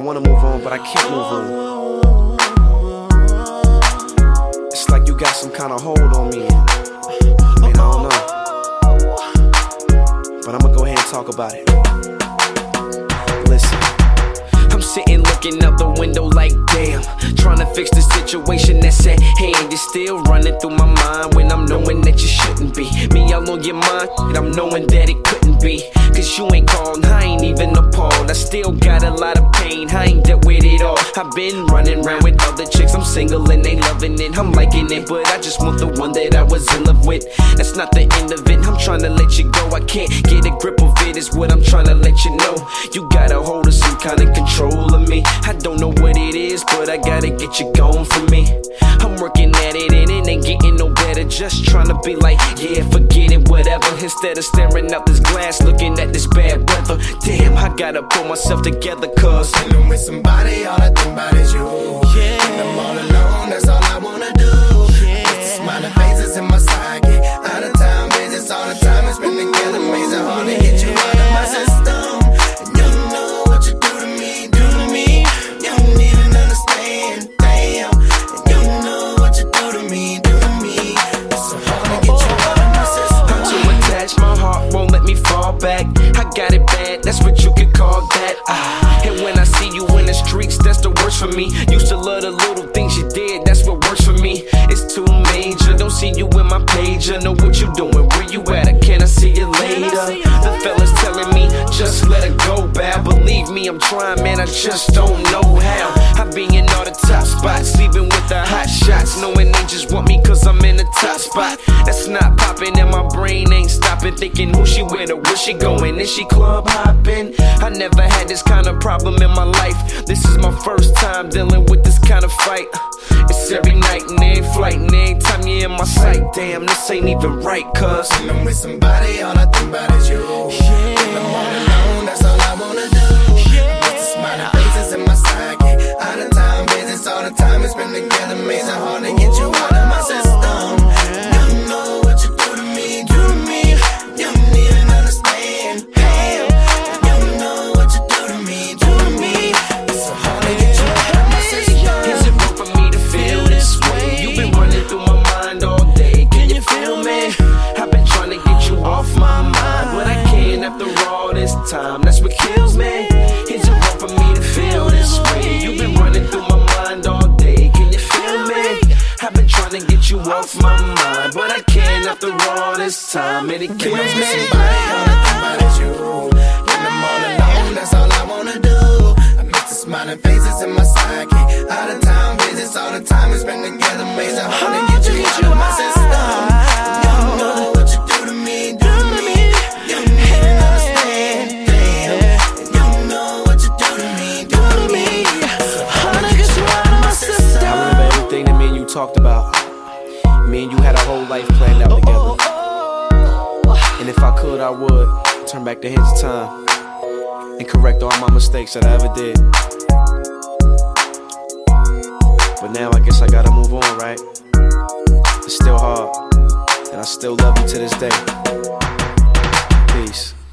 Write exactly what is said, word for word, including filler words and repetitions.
wanna move on, but I can't move on. It's like you got some kind of hold on me. I mean, I don't know, but I'ma go ahead and talk about it. Listen, I'm sitting looking out the window like damn, trying to fix the situation that's at hand. It's still running through my mind when I'm knowing that you shouldn't be. Me all on your mind, and I'm knowing that it couldn't be. Cause you ain't called, I ain't even appalled. I still got a lot of pain, I ain't dealt with it all. I've been running around with other chicks, I'm single and they loving it. I'm liking it, but I just want the one that I was in love with. That's not the end of it, I'm trying to let you go. I can't get a grip of it, is what I'm trying to let you know. You got a hold of some kind of control of me. I don't know what it is, but I gotta get you gone from me. I'm working at it and it ain't getting no better. Just trying to be like, yeah, forget it, whatever. Instead of staring out this glass, looking at this bad weather. Damn, I gotta pull myself together, cause when I'm with somebody, all I think about is you. Yeah. When I'm all alone, that's all I wanna do. Yeah. It's the smiling faces in my psyche. Out of time, visits all the time. It's been together, amazing, hard to get you out of my system. And you know what you do to me, do to me. You don't even understand, damn. And you know what you do to me, do to me. It's so hard to get you out of my system. I'm too attached, my heart won't let me fall back. I got it bad, that's what you could call that. Ah. And when I see you in the streets, that's the worst for me. Used to love the little things you did, that's what works for me. It's too major, don't see you in my page. I know what you doing, where you at, or can I see you later? The fellas telling me, just let it go, bad. Believe me, I'm trying, man, I just don't know how. I be in all the top spots, sleeping with the hot shots, knowing they just want me cause I'm in the top spot. That's not popping and my brain ain't stopping, thinking who she with or where she going. Is she club hopping? I never had this kind of problem in my life. This is my first time dealing with this kind of fight. It's every night and every flight and every time you're in my sight. Damn, this ain't even right, cause when I'm with somebody, all I think about is you. Yeah. When I'm all alone, that's all I wanna do. Yeah. It's the smiling faces in my psyche. Out of time, visits all the time. It's been together, amazing, hard to get you out of my system. You know what you do to me, do to me. You don't even understand, damn. You know what you do to me, do to me. It's so hard to get you out of my system. Is it wrong for me to feel this way? You've been running through my mind all day, can you feel me? I've been trying to get you off my mind, but I can't after all this time. That's what kills me. Is it wrong for me to feel this way? You've been running through my mind all day, can you feel me? I've been trying to get you off my mind, but I can't after all this time, and it kills me. Somebody, all I think about is you. When I'm all alone, that's all I wanna do. I miss the smiling faces in my psyche. Out of time, visits all the time. It's been together, amazing, hard to get you out of my system. You know what you do to me, do to me. You don't even understand, damn. And you know what you do to me, do to me. So hard to get you out of my system. I remember everything that me and you talked about. Me and you had a whole life planned out together. And if I could, I would turn back the hands of time and correct all my mistakes that I ever did. But now I guess I gotta move on, right? It's still hard, and I still love you to this day. Peace.